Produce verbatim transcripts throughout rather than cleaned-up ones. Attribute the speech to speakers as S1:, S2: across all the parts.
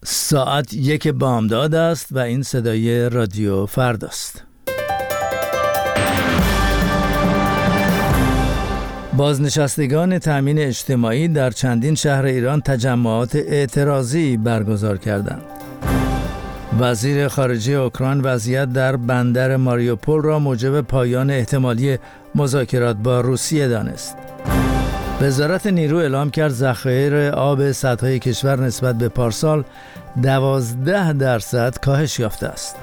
S1: ساعت یک بامداد است و این صدای رادیو فرداست. بازنشستگان تامین اجتماعی در چندین شهر ایران تجمعات اعتراضی برگزار کردند. وزیر خارجه اوکراین وضعیت در بندر ماریوپول را موجب پایان احتمالی مذاکرات با روسیه دانست. وزارت نیرو اعلام کرد ذخایر آب سدهای کشور نسبت به پارسال دوازده درصد کاهش یافته است.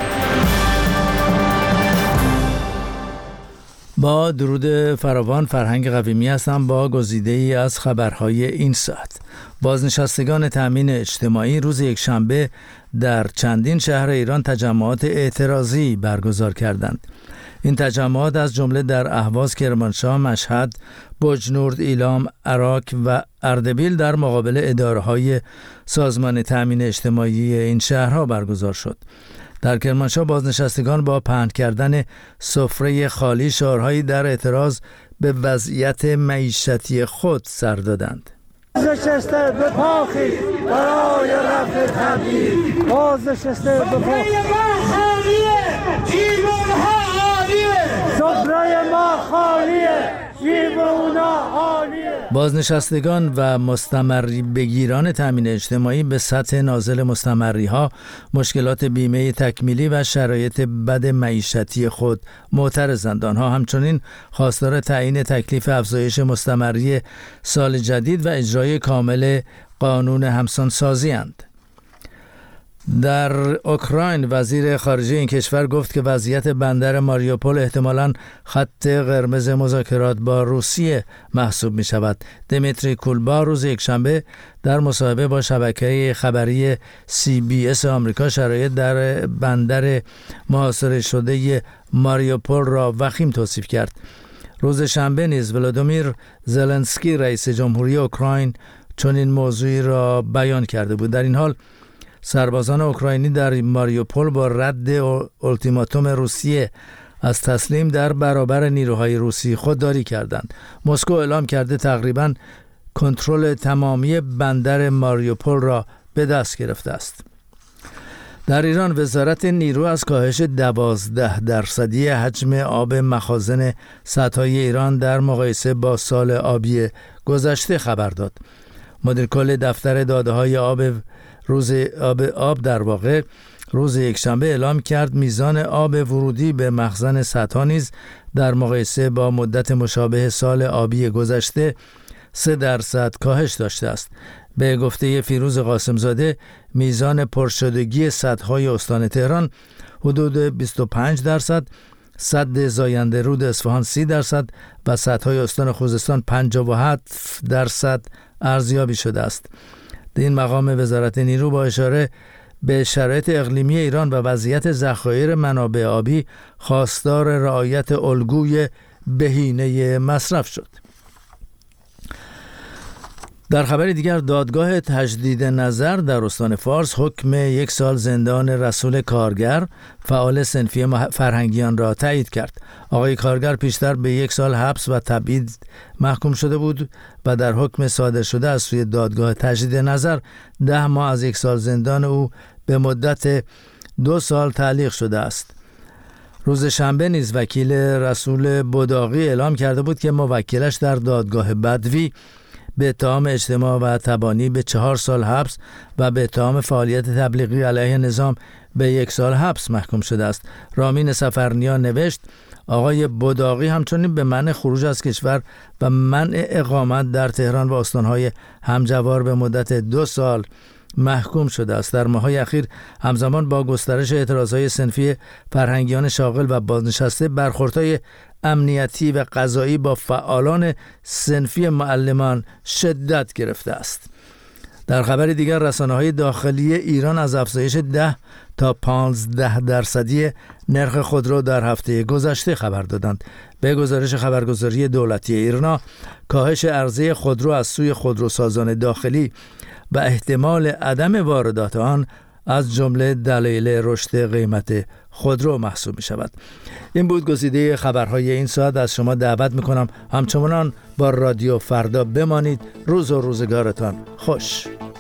S1: با درود فراوان، فرهنگ قویمی هستم با گزیده ای از خبرهای این ساعت. بازنشستگان تامین اجتماعی روز یکشنبه در چندین شهر ایران تجمعات اعتراضی برگزار کردند. این تجمعات از جمله در اهواز، کرمانشاه، مشهد، بجنورد، ایلام، عراق و اردبیل در مقابل اداره‌های سازمان تامین اجتماعی این شهرها برگزار شد. در کرمانشاه بازنشستگان با پهن کردن سفره خالی شعارهایی در اعتراض به وضعیت معیشتی خود سر دادند.
S2: بازنشسته به پا خیز برای رفع تبدیل، بازنشسته به پا خالیه، جیبونها عالیه، سفره ما خالیه، جیبونها عالیه.
S1: بازنشستگان و مستمری بگیران تامین اجتماعی به سطح نازل مستمری ها، مشکلات بیمه تکمیلی و شرایط بد معیشتی خود معترضند. آنها همچنین خواستار تعیین تکلیف افزایش مستمری سال جدید و اجرای کامل قانون همسانسازی اند. در اوکراین وزیر خارجه این کشور گفت که وضعیت بندر ماریوپول احتمالاً خط قرمز مذاکرات با روسیه محسوب می شود. دمیتری کولبا روز یکشنبه در مصاحبه با شبکه خبری سی بی اس آمریکا شرایط در بندر محاصره شده ماریوپول را وخیم توصیف کرد. روز شنبه نیز ولادیمیر زلنسکی رئیس جمهوری اوکراین چنین موضوعی را بیان کرده بود. در این حال سربازان اوکراینی در ماریوپول با رد اولتیماتوم روسیه از تسلیم در برابر نیروهای روسی خودداری کردند. مسکو اعلام کرده تقریباً کنترل تمامی بندر ماریوپول را به دست گرفته است. در ایران وزارت نیرو از کاهش دوازده درصدی حجم آب مخازن سدهای ایران در مقایسه با سال آبی گذشته خبر داد. مدیر کل دفتر داده‌های آب روز آب آب در واقع روز یکشنبه اعلام کرد میزان آب ورودی به مخزن سدها نیز در مقایسه با مدت مشابه سال آبی گذشته سه درصد کاهش داشته است. به گفته فیروز قاسمزاده میزان پرشدگی سدهای استان تهران حدود بیست و پنج درصد، سد زاینده رود اصفهان سی درصد و سدهای استان خوزستان پنجاه و هفت درصد ارزیابی شده است. در این مقام وزارت نیرو با اشاره به شرایط اقلیمی ایران و وضعیت ذخایر منابع آبی خواستار رعایت الگوی بهینه مصرف شد. در خبر دیگر دادگاه تجدید نظر در استان فارس حکم یک سال زندان رسول کارگر فعال صنفی فرهنگیان را تایید کرد. آقای کارگر پیشتر به یک سال حبس و تبعید محکوم شده بود و در حکم صادر شده از سوی دادگاه تجدید نظر ده ماه از یک سال زندان او به مدت دو سال تعلیق شده است. روز شنبه نیز وکیل رسول بداقی اعلام کرده بود که موکلش در دادگاه بدوی به اتهام اجتماع و تبانی به چهار سال حبس و به اتهام فعالیت تبلیغی علیه نظام به یک سال حبس محکوم شده است. رامین سفرنیا نوشت آقای بداقی همچنین به منع خروج از کشور و منع اقامت در تهران و استانهای همجوار به مدت دو سال محکوم شده است. در ماه‌های اخیر همزمان با گسترش اعتراضهای صنفی فرهنگیان شاغل و بازنشسته، برخوردهای امنیتی و قضایی با فعالان صنفی معلمان شدت گرفته است. در خبر دیگر رسانه‌های داخلی ایران از افزایش ده تا پانزده درصدی نرخ خودرو در هفته گذشته خبر دادند. به گزارش خبرگزاری دولتی ایرنا، کاهش عرضه خودرو از سوی خودروسازان داخلی و احتمال عدم واردات آن از جمله دلایل رشد قیمت خودرو محسوب می شود. این بود گزیده خبرهای این ساعت. از شما دعوت می کنم همچنان با رادیو فردا بمانید. روز و روزگارتان خوش.